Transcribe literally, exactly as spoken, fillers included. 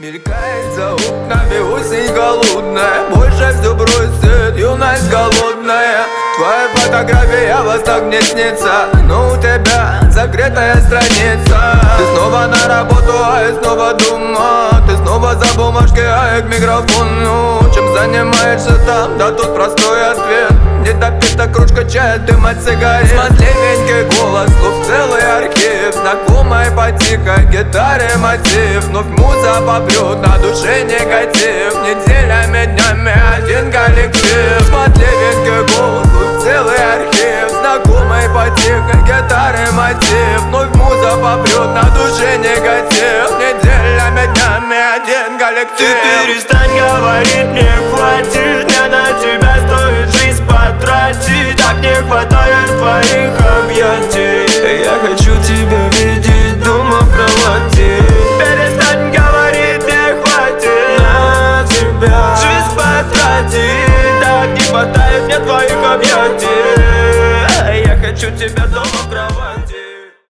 Мелькает за окнами осень голодная, больше все бросит юность голодная. Твоя фотография вас так не снится, но у тебя закрытая страница. Ты снова на работу, а я снова дома. Ты снова за бумажкой, а я к микрофону. Чем занимаешься там? Да тут простой ответ: не допита кружка чая, дым от сигарет. Смазливенький голос, слов целый архив, знакомая по тихой гитаре мотив. Вновь муза попрет, на душе негатив, неделями, днями один коллектив. Смазливенький голос, слов целый архив, знакомый по тихой гитаре мотив. Вновь муза попрет, на душе негатив, неделями, днями один коллектив. Ты перестань говорить, мне хватит, мне на тебя стоит жизнь потратить. Так не хватает твоих объятий, я хочу тебя видеть дома в кровати. Перестань говорить, мне хватит, на тебя жизнь потратить. Так не хватает мне твоих объятий, я хочу тебя дома.